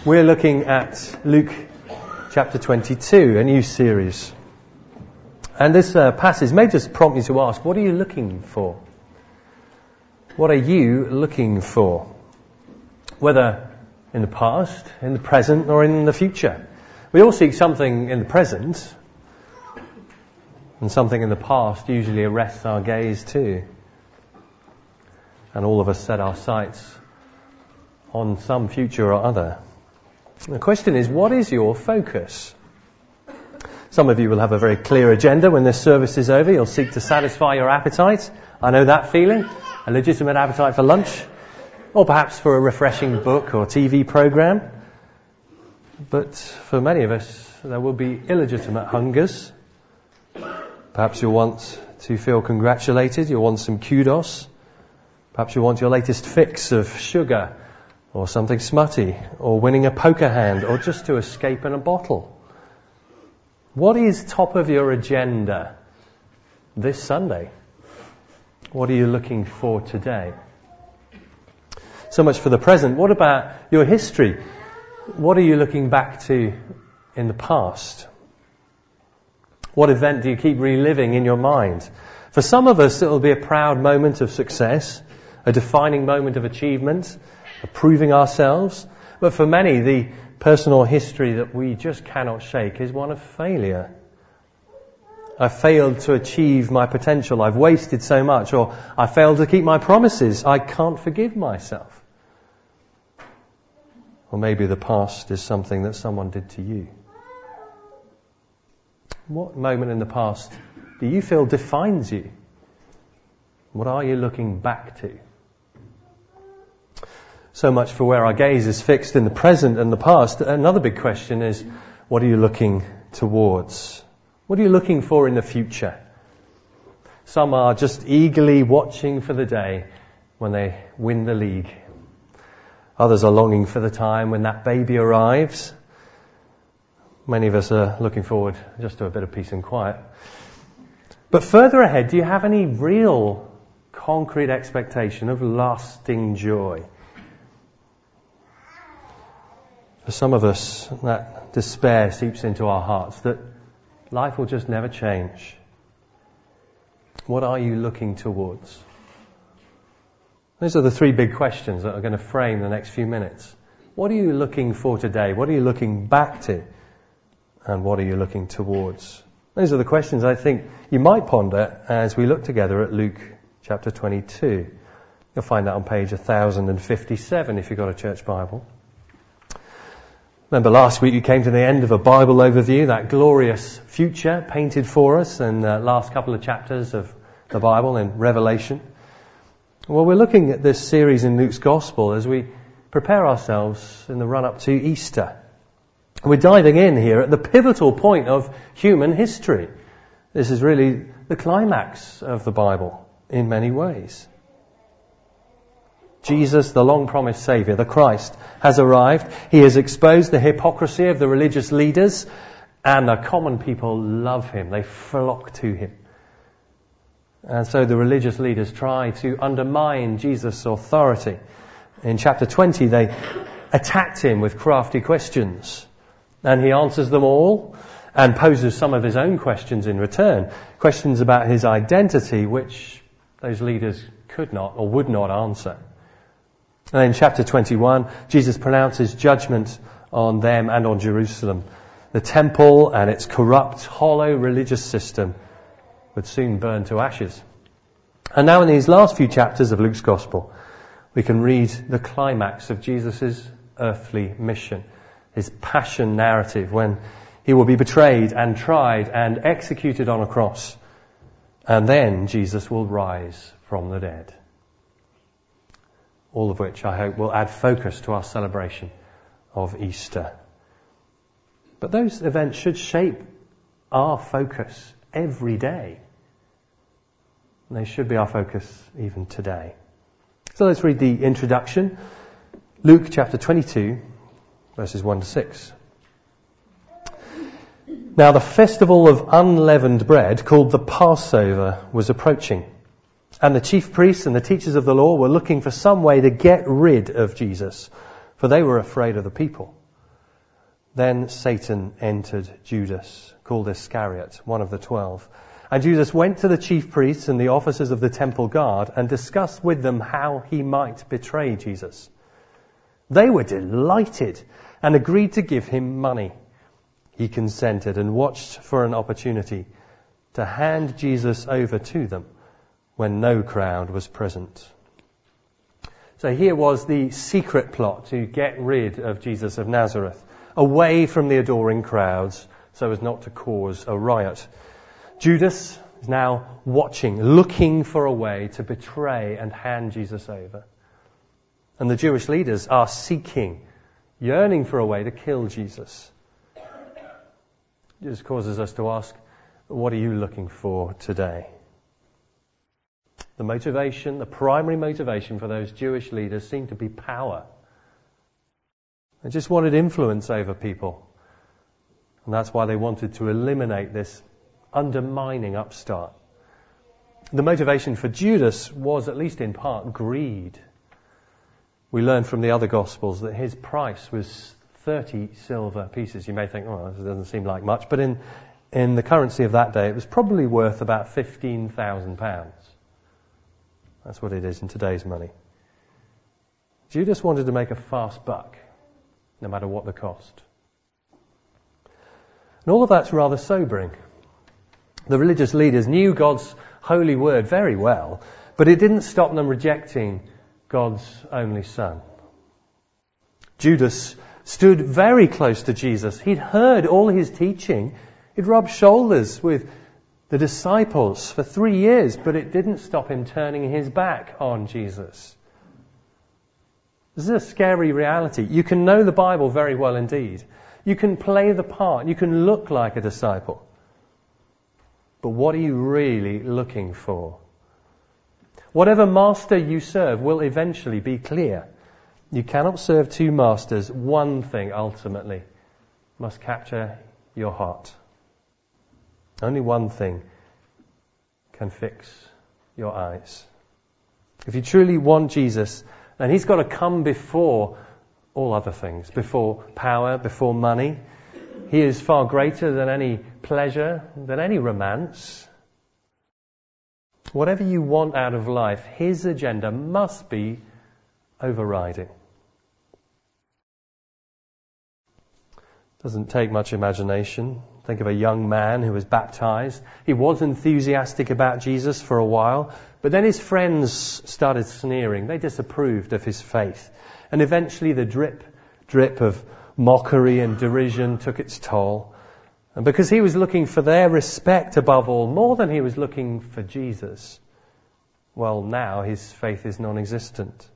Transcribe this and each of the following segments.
We're looking at Luke chapter 22, a new series. And this passage may just prompt you to ask, what are you looking for? What are you looking for? Whether in the past, in the present, or in the future. We all seek something in the present, and something in the past usually arrests our gaze too. And all of us set our sights on some future or other. The question is, what is your focus? Some of you will have a very clear agenda when this service is over. You'll seek to satisfy your appetite. I know that feeling. A legitimate appetite for lunch. Or perhaps for a refreshing book or TV program. But for many of us, there will be illegitimate hungers. Perhaps you'll want to feel congratulated. You'll want some kudos. Perhaps you want your latest fix of sugar or something smutty, or winning a poker hand, or just to escape in a bottle. What is top of your agenda this Sunday? What are you looking for today? So much for the present. What about your history? What are you looking back to in the past? What event do you keep reliving in your mind? For some of us, it will be a proud moment of success, a defining moment of achievement, proving ourselves. But for many, the personal history that we just cannot shake is one of failure. I've failed to achieve my potential. I've wasted so much. Or I failed to keep my promises. I can't forgive myself. Or maybe the past is something that someone did to you. What moment in the past do you feel defines you? What are you looking back to? So much for where our gaze is fixed in the present and the past. Another big question is, what are you looking towards? What are you looking for in the future? Some are just eagerly watching for the day when they win the league. Others are longing for the time when that baby arrives. Many of us are looking forward just to a bit of peace and quiet. But further ahead, do you have any real concrete expectation of lasting joy? For some of us, that despair seeps into our hearts, that life will just never change. What are you looking towards? Those are the three big questions that are going to frame the next few minutes. What are you looking for today? What are you looking back to? And what are you looking towards? Those are the questions I think you might ponder as we look together at Luke chapter 22. You'll find that on page 1057 if you've got a church Bible. Remember last week we came to the end of a Bible overview, that glorious future painted for us in the last couple of chapters of the Bible in Revelation. Well, we're looking at this series in Luke's Gospel as we prepare ourselves in the run-up to Easter. We're diving in here at the pivotal point of human history. This is really the climax of the Bible in many ways. Jesus, the long-promised Saviour, the Christ, has arrived. He has exposed the hypocrisy of the religious leaders, and the common people love him. They flock to him. And so the religious leaders try to undermine Jesus' authority. In chapter 20, they attacked him with crafty questions. And he answers them all and poses some of his own questions in return. Questions about his identity, which those leaders could not or would not answer. And in chapter 21, Jesus pronounces judgment on them and on Jerusalem. The temple and its corrupt, hollow religious system would soon burn to ashes. And now in these last few chapters of Luke's Gospel, we can read the climax of Jesus' earthly mission, his passion narrative when he will be betrayed and tried and executed on a cross. And then Jesus will rise from the dead. All of which I hope will add focus to our celebration of Easter. But those events should shape our focus every day. And they should be our focus even today. So let's read the introduction. Luke chapter 22, verses 1 to 6. Now the festival of unleavened bread, called the Passover, was approaching. And the chief priests and the teachers of the law were looking for some way to get rid of Jesus, for they were afraid of the people. Then Satan entered Judas, called Iscariot, one of the 12. And Judas went to the chief priests and the officers of the temple guard and discussed with them how he might betray Jesus. They were delighted and agreed to give him money. He consented and watched for an opportunity to hand Jesus over to them when no crowd was present. So here was the secret plot to get rid of Jesus of Nazareth, away from the adoring crowds, so as not to cause a riot. Judas is now watching, looking for a way to betray and hand Jesus over. And the Jewish leaders are seeking, yearning for a way to kill Jesus. This causes us to ask, what are you looking for today? The motivation, the primary motivation for those Jewish leaders seemed to be power. They just wanted influence over people. And that's why they wanted to eliminate this undermining upstart. The motivation for Judas was, at least in part, greed. We learn from the other Gospels that his price was 30 silver pieces. You may think, oh, this doesn't seem like much. But in the currency of that day, it was probably worth about £15,000. That's what it is in today's money. Judas wanted to make a fast buck, no matter what the cost. And all of that's rather sobering. The religious leaders knew God's holy word very well, but it didn't stop them rejecting God's only Son. Judas stood very close to Jesus. He'd heard all his teaching. He'd rubbed shoulders with the disciples for 3 years, but it didn't stop him turning his back on Jesus. This is a scary reality. You can know the Bible very well indeed. You can play the part. You can look like a disciple. But what are you really looking for? Whatever master you serve will eventually be clear. You cannot serve two masters. One thing ultimately must capture your heart. Only one thing can fix your eyes. If you truly want Jesus, then he's got to come before all other things, before power, before money. He is far greater than any pleasure, than any romance. Whatever you want out of life, his agenda must be overriding. Doesn't take much imagination. Think of a young man who was baptized. He was enthusiastic about Jesus for a while, but then his friends started sneering. They disapproved of his faith. And eventually the drip of mockery and derision took its toll. And because he was looking for their respect above all, more than he was looking for Jesus, well, now his faith is non-existent.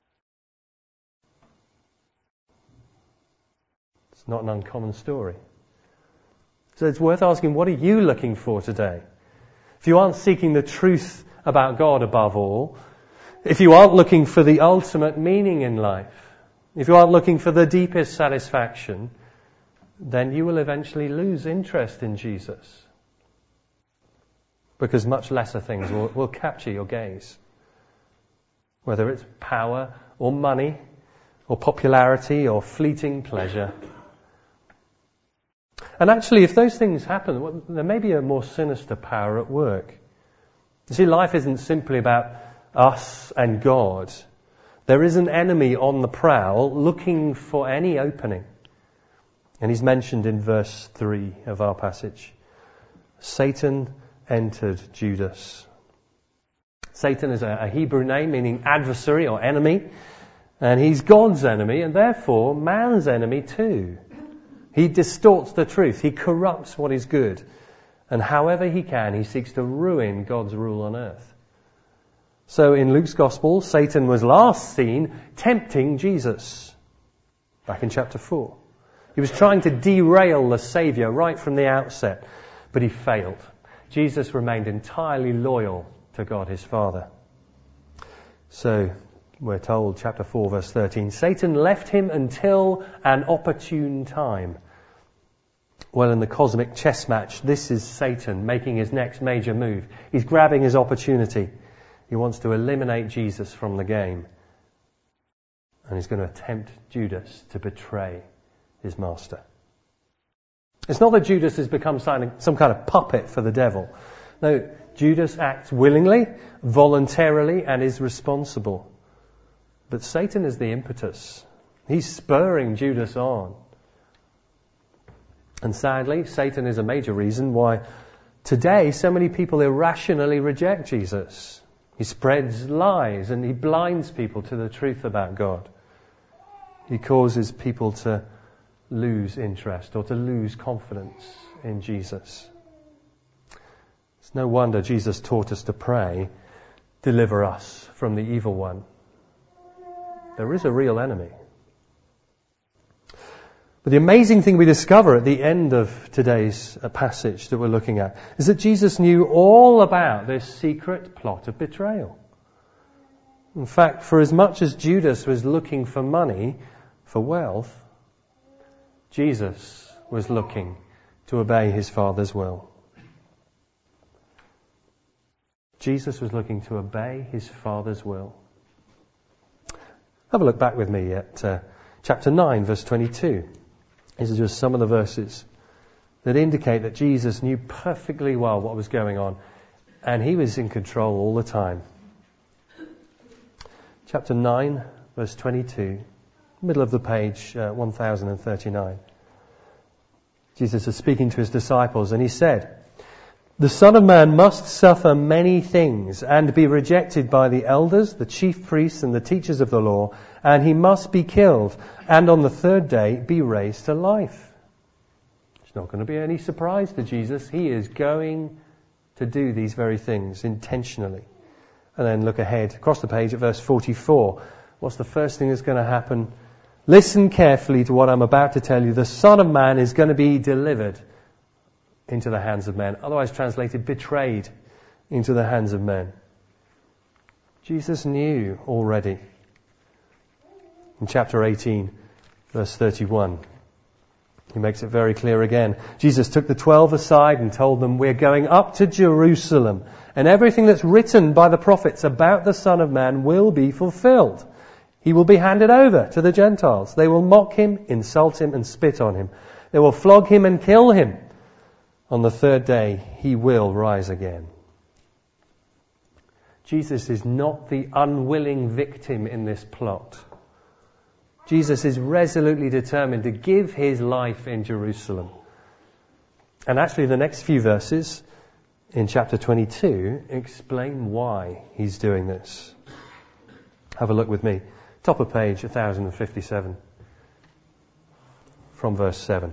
It's not an uncommon story. So it's worth asking, what are you looking for today? If you aren't seeking the truth about God above all, if you aren't looking for the ultimate meaning in life, if you aren't looking for the deepest satisfaction, then you will eventually lose interest in Jesus. Because much lesser things will capture your gaze. Whether it's power or money or popularity or fleeting pleasure. And actually, if those things happen, well, there may be a more sinister power at work. You see, life isn't simply about us and God. There is an enemy on the prowl looking for any opening. And he's mentioned in verse 3 of our passage. Satan entered Judas. Satan is a Hebrew name meaning adversary or enemy. And he's God's enemy and therefore man's enemy too. He distorts the truth. He corrupts what is good. And however he can, he seeks to ruin God's rule on earth. So in Luke's Gospel, Satan was last seen tempting Jesus. Back in chapter 4. He was trying to derail the Saviour right from the outset. But he failed. Jesus remained entirely loyal to God his Father. So we're told, chapter 4, verse 13, Satan left him until an opportune time. Well, in the cosmic chess match, this is Satan making his next major move. He's grabbing his opportunity. He wants to eliminate Jesus from the game. And he's going to tempt Judas to betray his master. It's not that Judas has become some kind of puppet for the devil. No, Judas acts willingly, voluntarily, and is responsible. But Satan is the impetus. He's spurring Judas on. And sadly, Satan is a major reason why today so many people irrationally reject Jesus. He spreads lies and he blinds people to the truth about God. He causes people to lose interest or to lose confidence in Jesus. It's no wonder Jesus taught us to pray, "Deliver us from the evil one." There is a real enemy. But the amazing thing we discover at the end of today's passage that we're looking at is that Jesus knew all about this secret plot of betrayal. In fact, for as much as Judas was looking for money, for wealth, Jesus was looking to obey his Father's will. Jesus was looking to obey his Father's will. Have a look back with me at chapter 9, verse 22. These are just some of the verses that indicate that Jesus knew perfectly well what was going on, and he was in control all the time. Chapter 9, verse 22, middle of the page, 1039. Jesus is speaking to his disciples, and he said, "The Son of Man must suffer many things and be rejected by the elders, the chief priests and the teachers of the law, and he must be killed, and on the third day be raised to life." It's not going to be any surprise to Jesus. He is going to do these very things intentionally. And then look ahead, across the page at verse 44. What's the first thing that's going to happen? "Listen carefully to what I'm about to tell you. The Son of Man is going to be delivered into the hands of men." Otherwise translated, betrayed into the hands of men. Jesus knew already. In chapter 18, verse 31, he makes it very clear again. Jesus took the 12 aside and told them, "We're going up to Jerusalem, and everything that's written by the prophets about the Son of Man will be fulfilled. He will be handed over to the Gentiles. They will mock him, insult him, and spit on him. They will flog him and kill him. On the third day, he will rise again." Jesus is not the unwilling victim in this plot. Jesus is resolutely determined to give his life in Jerusalem. And actually the next few verses in chapter 22 explain why he's doing this. Have a look with me. Top of page 1057. From verse 7.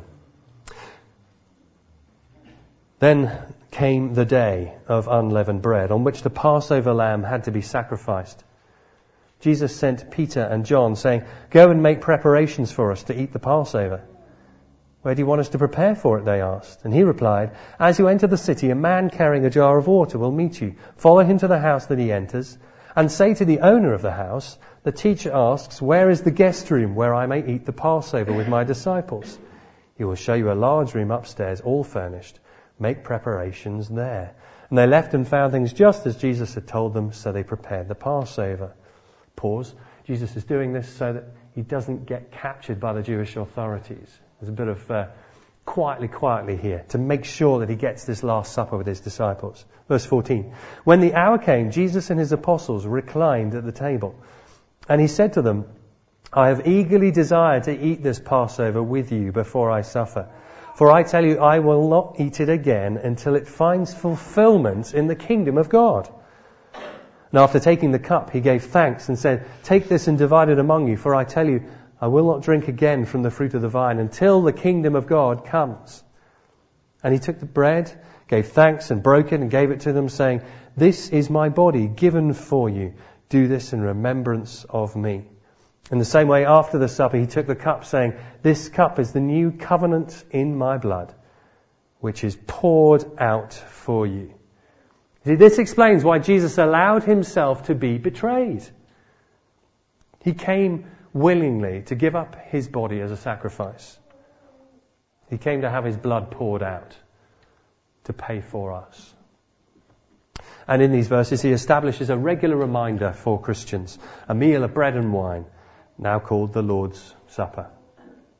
"Then came the day of unleavened bread, on which the Passover lamb had to be sacrificed. Jesus sent Peter and John, saying, 'Go and make preparations for us to eat the Passover.' 'Where do you want us to prepare for it?' they asked. And he replied, 'As you enter the city, a man carrying a jar of water will meet you. Follow him to the house that he enters, and say to the owner of the house, "The teacher asks, where is the guest room where I may eat the Passover with my disciples?" He will show you a large room upstairs, all furnished. Make preparations there.' And they left and found things just as Jesus had told them, so they prepared the Passover." Pause. Jesus is doing this so that he doesn't get captured by the Jewish authorities. There's a bit of quietly here to make sure that he gets this Last Supper with his disciples. Verse 14. "When the hour came, Jesus and his apostles reclined at the table. And he said to them, 'I have eagerly desired to eat this Passover with you before I suffer. For I tell you, I will not eat it again until it finds fulfillment in the kingdom of God.' And after taking the cup, he gave thanks and said, 'Take this and divide it among you, for I tell you, I will not drink again from the fruit of the vine until the kingdom of God comes.' And he took the bread, gave thanks and broke it and gave it to them, saying, 'This is my body given for you. Do this in remembrance of me.' In the same way, after the supper, he took the cup, saying, 'This cup is the new covenant in my blood, which is poured out for you.'" See, this explains why Jesus allowed himself to be betrayed. He came willingly to give up his body as a sacrifice. He came to have his blood poured out to pay for us. And in these verses, he establishes a regular reminder for Christians, a meal of bread and wine, now called the Lord's Supper.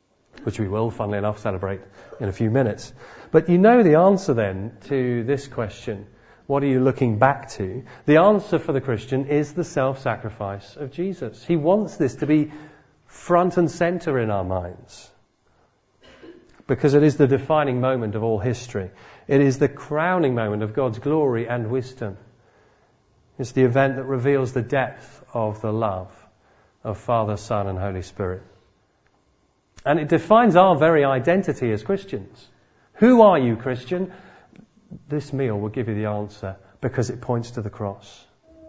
which we will, funnily enough, celebrate in a few minutes. But you know the answer then to this question, what are you looking back to? The answer for the Christian is the self-sacrifice of Jesus. He wants this to be front and center in our minds, because it is the defining moment of all history. It is the crowning moment of God's glory and wisdom. It's the event that reveals the depth of the love of Father, Son, and Holy Spirit. And it defines our very identity as Christians. Who are you, Christian? This meal will give you the answer, because it points to the cross.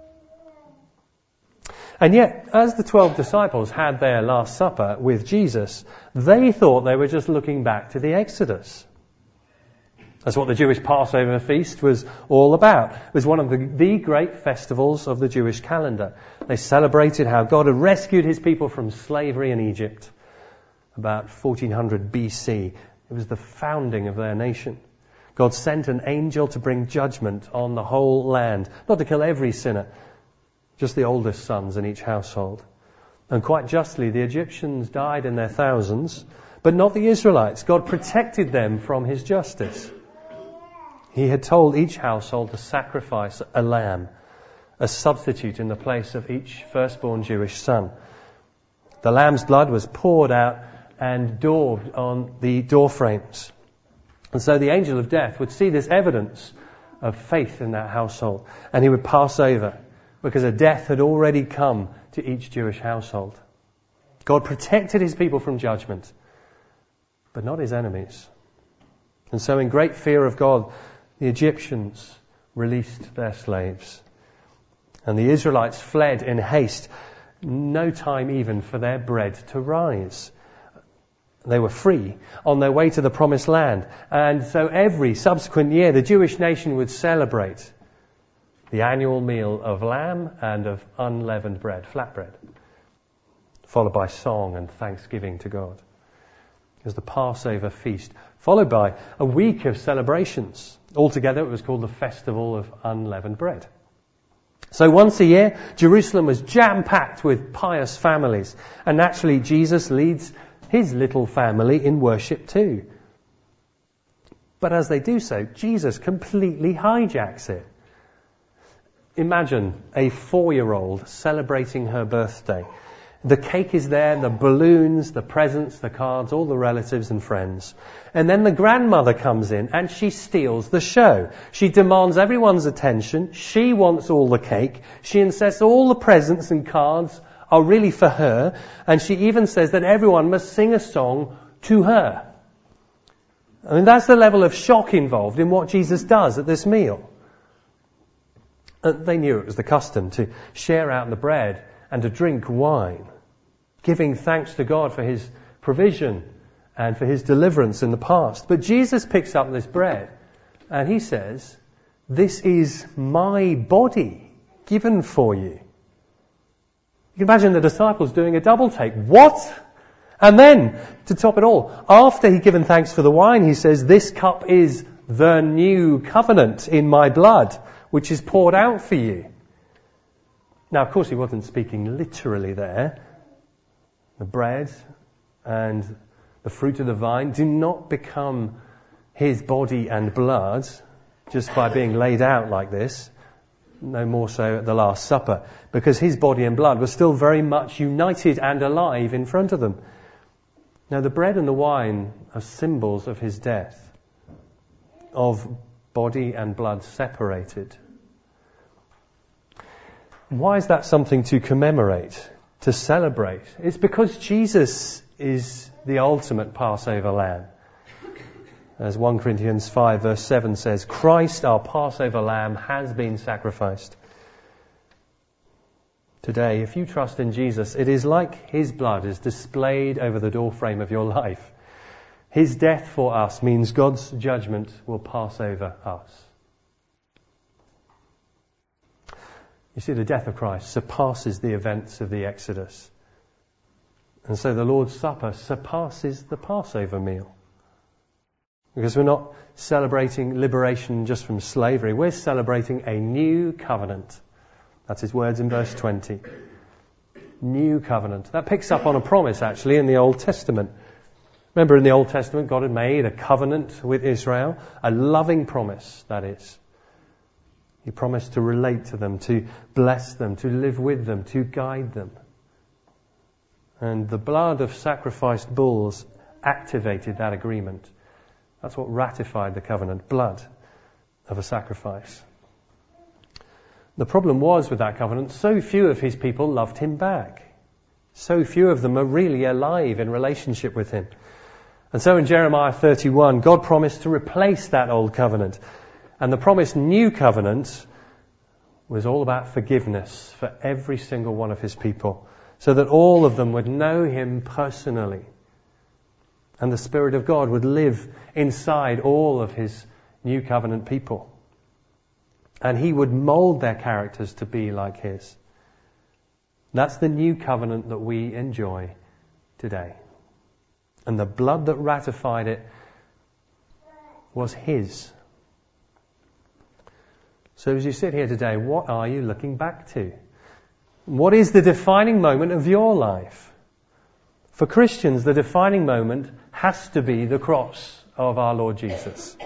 And yet, as the 12 disciples had their Last Supper with Jesus, they thought they were just looking back to the Exodus. That's what the Jewish Passover feast was all about. It was one of the great festivals of the Jewish calendar. They celebrated how God had rescued his people from slavery in Egypt about 1400 BC. It was the founding of their nation. God sent an angel to bring judgment on the whole land, not to kill every sinner, just the oldest sons in each household. And quite justly, the Egyptians died in their thousands, but not the Israelites. God protected them from his justice. He had told each household to sacrifice a lamb, a substitute in the place of each firstborn Jewish son. The lamb's blood was poured out and daubed on the door frames. And so the angel of death would see this evidence of faith in that household, and he would pass over, because a death had already come to each Jewish household. God protected his people from judgment, but not his enemies. And so in great fear of God, the Egyptians released their slaves, and the Israelites fled in haste, no time even for their bread to rise. They were free on their way to the promised land. And so every subsequent year, the Jewish nation would celebrate the annual meal of lamb and of unleavened bread, flatbread, followed by song and thanksgiving to God. It was the Passover feast, followed by a week of celebrations. Altogether, it was called the Festival of Unleavened Bread. So once a year, Jerusalem was jam-packed with pious families. And naturally, Jesus leads his little family in worship too. But as they do so, Jesus completely hijacks it. Imagine a 4-year-old celebrating her birthday. The cake is there, the balloons, the presents, the cards, all the relatives and friends. And then the grandmother comes in and she steals the show. She demands everyone's attention. She wants all the cake. She insists all the presents and cards are really for her. And she even says that everyone must sing a song to her. I mean, that's the level of shock involved in what Jesus does at this meal. They knew it was the custom to share out the bread and to drink wine, giving thanks to God for his provision and for his deliverance in the past. But Jesus picks up this bread and he says, "This is my body given for you." You can imagine the disciples doing a double take. What? And then, to top it all, after he'd given thanks for the wine, he says, "This cup is the new covenant in my blood, which is poured out for you." Now, of course, he wasn't speaking literally there. The bread and the fruit of the vine do not become his body and blood just by being laid out like this. No more so at the Last Supper, because his body and blood were still very much united and alive in front of them. Now, the bread and the wine are symbols of his death, of body and blood separated. Why is that something to commemorate, to celebrate? It's because Jesus is the ultimate Passover lamb. As 1 Corinthians 5 verse 7 says, Christ, our Passover lamb, has been sacrificed. Today, if you trust in Jesus, it is like his blood is displayed over the doorframe of your life. His death for us means God's judgment will pass over us. You see, the death of Christ surpasses the events of the Exodus. And so the Lord's Supper surpasses the Passover meal. Because we're not celebrating liberation just from slavery. We're celebrating a new covenant. That's his words in verse 20. New covenant. That picks up on a promise, actually, in the Old Testament. Remember, in the Old Testament, God had made a covenant with Israel, a loving promise, that is. He promised to relate to them, to bless them, to live with them, to guide them. And the blood of sacrificed bulls activated that agreement. That's what ratified the covenant, blood of a sacrifice. The problem was with that covenant, so few of his people loved him back. So few of them are really alive in relationship with him. And so in Jeremiah 31, God promised to replace that old covenant. And the promised new covenant was all about forgiveness for every single one of his people, so that all of them would know him personally. And the Spirit of God would live inside all of his new covenant people. And he would mold their characters to be like his. That's the new covenant that we enjoy today. And the blood that ratified it was his. So as you sit here today, what are you looking back to? What is the defining moment of your life? For Christians, the defining moment has to be the cross of our Lord Jesus.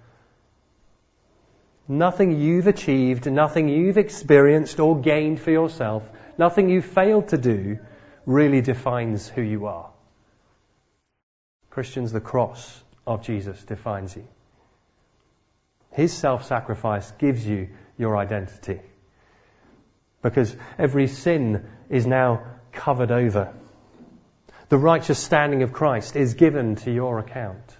Nothing you've achieved, nothing you've experienced or gained for yourself, nothing you've failed to do really defines who you are. Christians, the cross of Jesus defines you. His self-sacrifice gives you your identity. Because every sin is now covered over. The righteous standing of Christ is given to your account.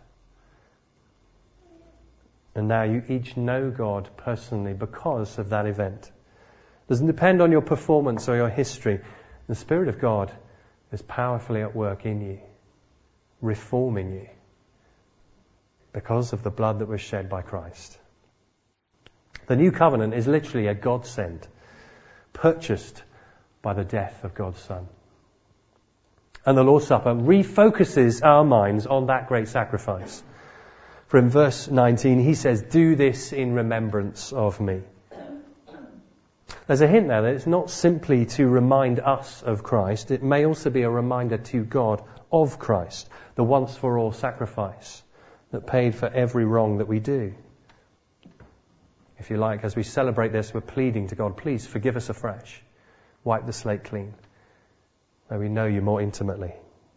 And now you each know God personally because of that event. It doesn't depend on your performance or your history. The Spirit of God is powerfully at work in you, reforming you, because of the blood that was shed by Christ. The new covenant is literally a godsend, purchased by the death of God's Son. And the Lord's Supper refocuses our minds on that great sacrifice. For in verse 19, he says, "Do this in remembrance of me." There's a hint there that it's not simply to remind us of Christ. It may also be a reminder to God of Christ, the once-for-all sacrifice that paid for every wrong that we do. If you like, as we celebrate this, we're pleading to God, please forgive us afresh. Wipe the slate clean. May we know you more intimately.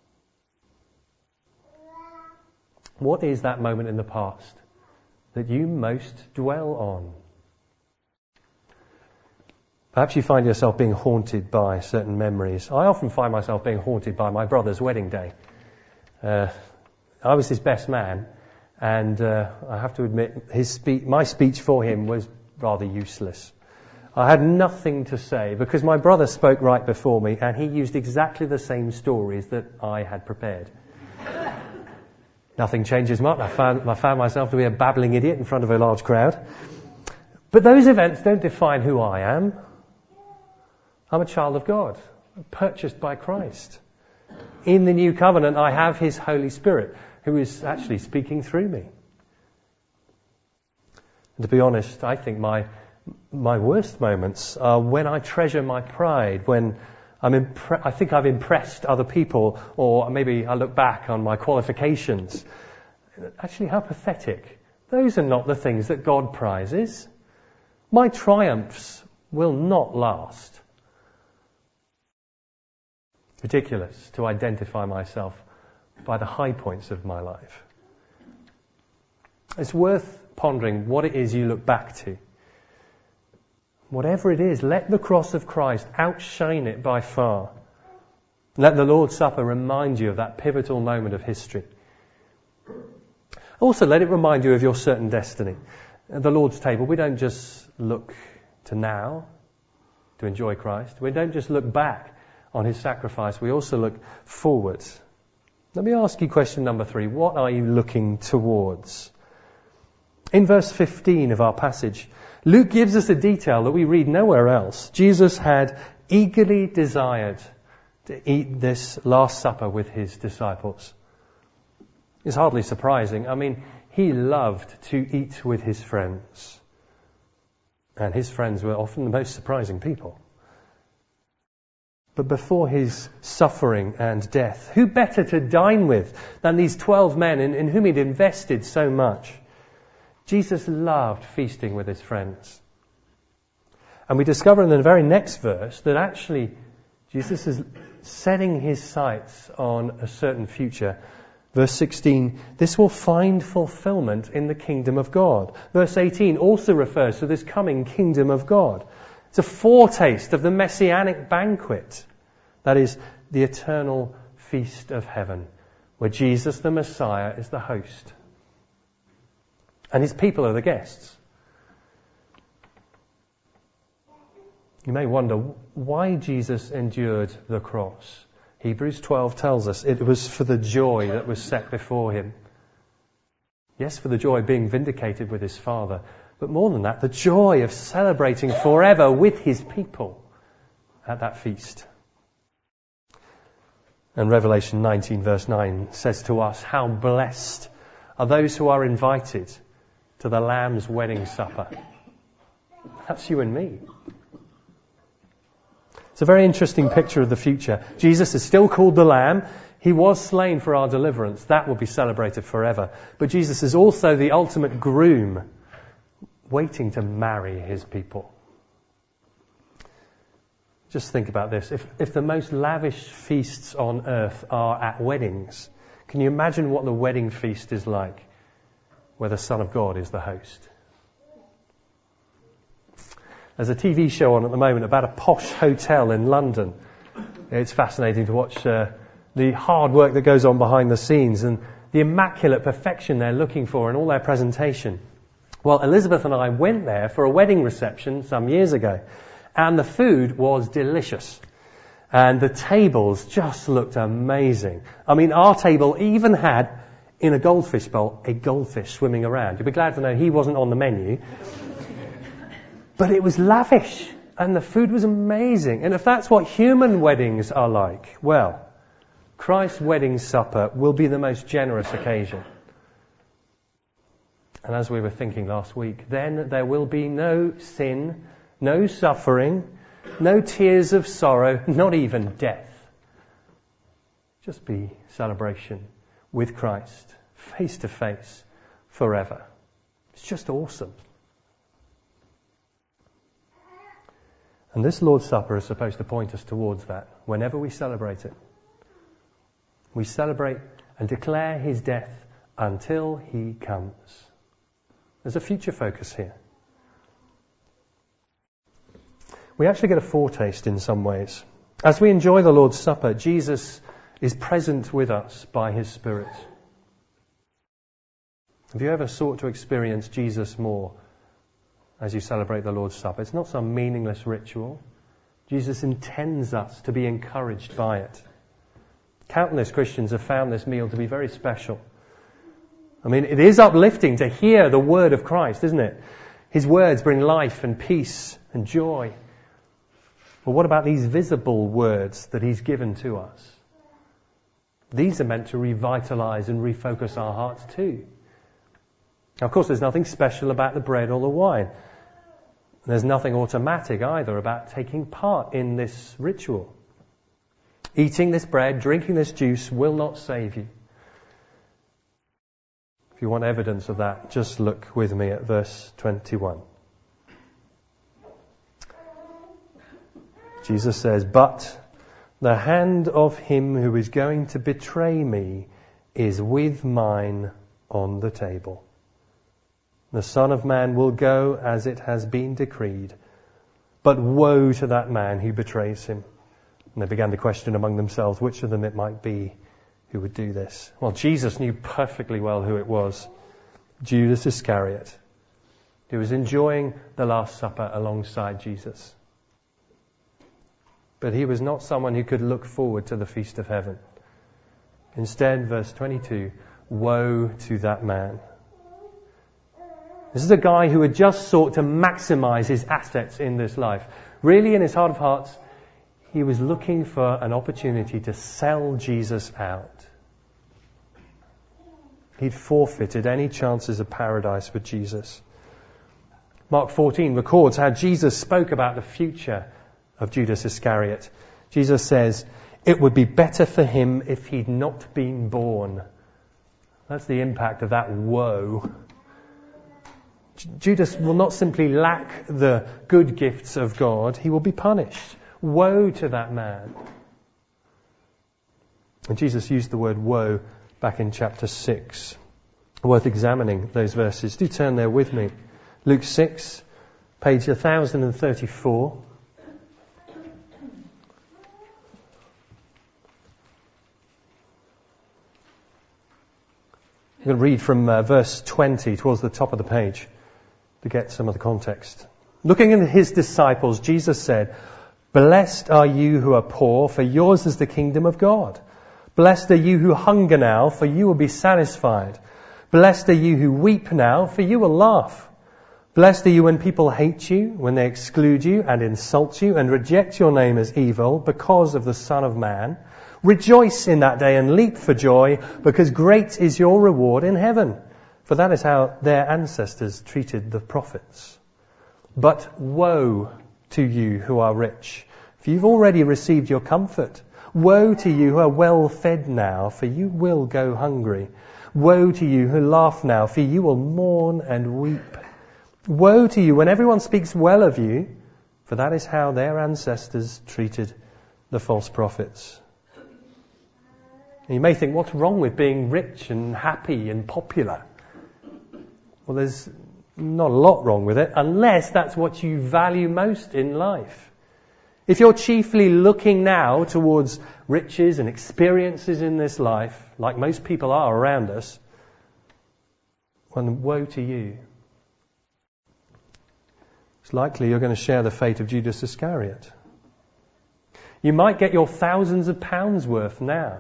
What is that moment in the past that you most dwell on? Perhaps you find yourself being haunted by certain memories. I often find myself being haunted by my brother's wedding day. I was his best man, and I have to admit, my speech for him was rather useless. I had nothing to say because my brother spoke right before me, and he used exactly the same stories that I had prepared. Nothing changes much. I found myself to be a babbling idiot in front of a large crowd. But those events don't define who I am. I'm a child of God, purchased by Christ. In the new covenant, I have his Holy Spirit, who is actually speaking through me. And to be honest, I think my worst moments are when I treasure my pride, when I think I've impressed other people, or maybe I look back on my qualifications. Actually, how pathetic. Those are not the things that God prizes. My triumphs will not last. Ridiculous to identify myself by the high points of my life. It's worth pondering what it is you look back to. Whatever it is, let the cross of Christ outshine it by far. Let the Lord's Supper remind you of that pivotal moment of history. Also, let it remind you of your certain destiny. At the Lord's table, we don't just look to now to enjoy Christ. We don't just look back on his sacrifice. We also look forward. Let me ask you question number 3. What are you looking towards? In verse 15 of our passage, Luke gives us a detail that we read nowhere else. Jesus had eagerly desired to eat this Last Supper with his disciples. It's hardly surprising. I mean, he loved to eat with his friends. And his friends were often the most surprising people. But before his suffering and death, who better to dine with than these 12 men in whom he'd invested so much? Jesus loved feasting with his friends. And we discover in the very next verse that actually Jesus is setting his sights on a certain future. Verse 16, this will find fulfillment in the kingdom of God. Verse 18 also refers to this coming kingdom of God. It's a foretaste of the messianic banquet. That is the eternal feast of heaven, where Jesus the Messiah is the host. And his people are the guests. You may wonder why Jesus endured the cross. Hebrews 12 tells us it was for the joy that was set before him. Yes, for the joy of being vindicated with his Father. But more than that, the joy of celebrating forever with his people at that feast. And Revelation 19 verse 9 says to us, how blessed are those who are invited to the Lamb's wedding supper. That's you and me. It's a very interesting picture of the future. Jesus is still called the Lamb. He was slain for our deliverance. That will be celebrated forever. But Jesus is also the ultimate groom, waiting to marry his people. Just think about this. If the most lavish feasts on earth are at weddings, can you imagine what the wedding feast is like, where the Son of God is the host? There's a TV show on at the moment about a posh hotel in London. It's fascinating to watch the hard work that goes on behind the scenes and the immaculate perfection they're looking for in all their presentation. Well, Elizabeth and I went there for a wedding reception some years ago, and the food was delicious. And the tables just looked amazing. I mean, our table even had, in a goldfish bowl, a goldfish swimming around. You'll be glad to know he wasn't on the menu. But it was lavish, and the food was amazing. And if that's what human weddings are like, well, Christ's wedding supper will be the most generous occasion. And as we were thinking last week, then there will be no sin, no suffering, no tears of sorrow, not even death. Just be celebration with Christ, face to face, forever. It's just awesome. And this Lord's Supper is supposed to point us towards that whenever we celebrate it. We celebrate and declare his death until he comes. There's a future focus here. We actually get a foretaste in some ways. As we enjoy the Lord's Supper, Jesus is present with us by his Spirit. Have you ever sought to experience Jesus more as you celebrate the Lord's Supper? It's not some meaningless ritual. Jesus intends us to be encouraged by it. Countless Christians have found this meal to be very special. I mean, it is uplifting to hear the word of Christ, isn't it? His words bring life and peace and joy. But what about these visible words that he's given to us? These are meant to revitalize and refocus our hearts too. Now, of course, there's nothing special about the bread or the wine. There's nothing automatic either about taking part in this ritual. Eating this bread, drinking this juice will not save you. If you want evidence of that, just look with me at verse 21. Jesus says, "But the hand of him who is going to betray me is with mine on the table. The Son of Man will go as it has been decreed, but woe to that man who betrays him." And they began to question among themselves which of them it might be who would do this. Well, Jesus knew perfectly well who it was. Judas Iscariot, who was enjoying the Last Supper alongside Jesus. But he was not someone who could look forward to the feast of heaven. Instead, verse 22, woe to that man. This is a guy who had just sought to maximize his assets in this life. Really, in his heart of hearts, he was looking for an opportunity to sell Jesus out. He'd forfeited any chances of paradise with Jesus. Mark 14 records how Jesus spoke about the future of Judas Iscariot. Jesus says, it would be better for him if he'd not been born. That's the impact of that woe. Judas will not simply lack the good gifts of God, he will be punished. Woe to that man. And Jesus used the word woe back in chapter 6. Worth examining those verses. Do turn there with me. Luke 6, page 1034. I'm going to read from verse 20 towards the top of the page to get some of the context. Looking at his disciples, Jesus said, "Blessed are you who are poor, for yours is the kingdom of God. Blessed are you who hunger now, for you will be satisfied. Blessed are you who weep now, for you will laugh. Blessed are you when people hate you, when they exclude you and insult you and reject your name as evil because of the Son of Man. Rejoice in that day and leap for joy, because great is your reward in heaven. For that is how their ancestors treated the prophets. But woe to you who are rich, for you've already received your comfort. Woe to you who are well fed now, for you will go hungry. Woe to you who laugh now, for you will mourn and weep. Woe to you when everyone speaks well of you, for that is how their ancestors treated the false prophets." You may think, what's wrong with being rich and happy and popular? Well, there's not a lot wrong with it, unless that's what you value most in life. If you're chiefly looking now towards riches and experiences in this life, like most people are around us, well, woe to you. It's likely you're going to share the fate of Judas Iscariot. You might get your thousands of pounds worth now,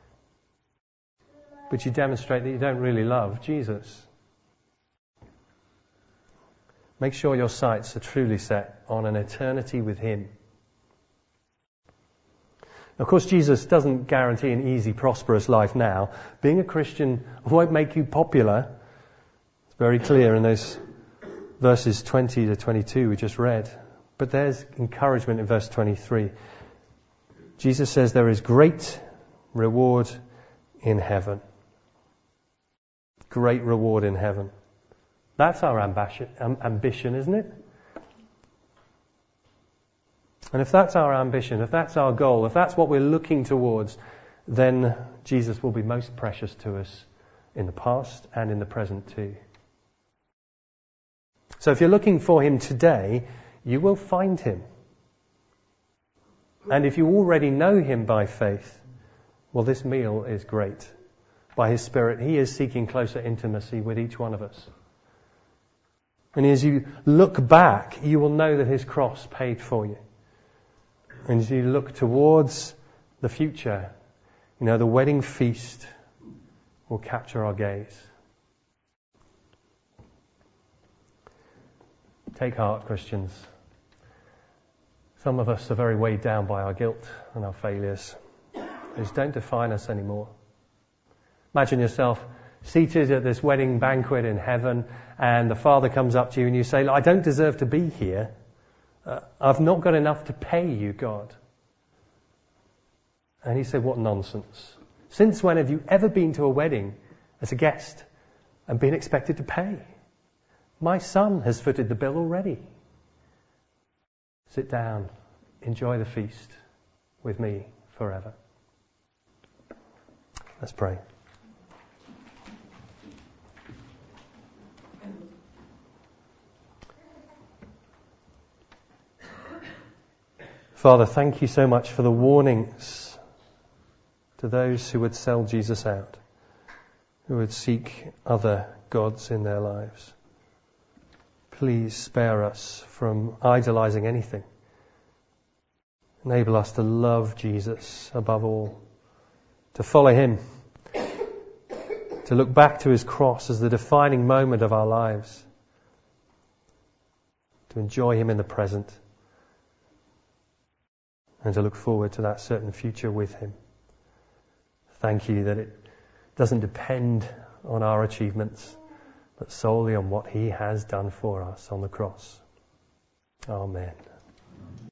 but you demonstrate that you don't really love Jesus. Make sure your sights are truly set on an eternity with him. Of course, Jesus doesn't guarantee an easy, prosperous life now. Being a Christian won't make you popular. It's very clear in those verses 20 to 22 we just read. But there's encouragement in verse 23. Jesus says there is great reward in heaven. Great reward in heaven. That's our ambition, isn't it? And if that's our ambition, if that's our goal, if that's what we're looking towards, then Jesus will be most precious to us in the past and in the present too. So if you're looking for him today, you will find him. And if you already know him by faith, well, this meal is great. By his Spirit, he is seeking closer intimacy with each one of us. And as you look back, you will know that his cross paid for you. And as you look towards the future, the wedding feast will capture our gaze. Take heart, Christians. Some of us are very weighed down by our guilt and our failures. Those don't define us anymore. Imagine yourself seated at this wedding banquet in heaven, and the Father comes up to you and you say, "I don't deserve to be here. I've not got enough to pay you, God." And he said, "What nonsense. Since when have you ever been to a wedding as a guest and been expected to pay? My son has footed the bill already. Sit down, enjoy the feast with me forever." Let's pray. Father, thank you so much for the warnings to those who would sell Jesus out, who would seek other gods in their lives. Please spare us from idolizing anything. Enable us to love Jesus above all, to follow him, to look back to his cross as the defining moment of our lives, to enjoy him in the present, and to look forward to that certain future with him. Thank you that it doesn't depend on our achievements, but solely on what he has done for us on the cross. Amen.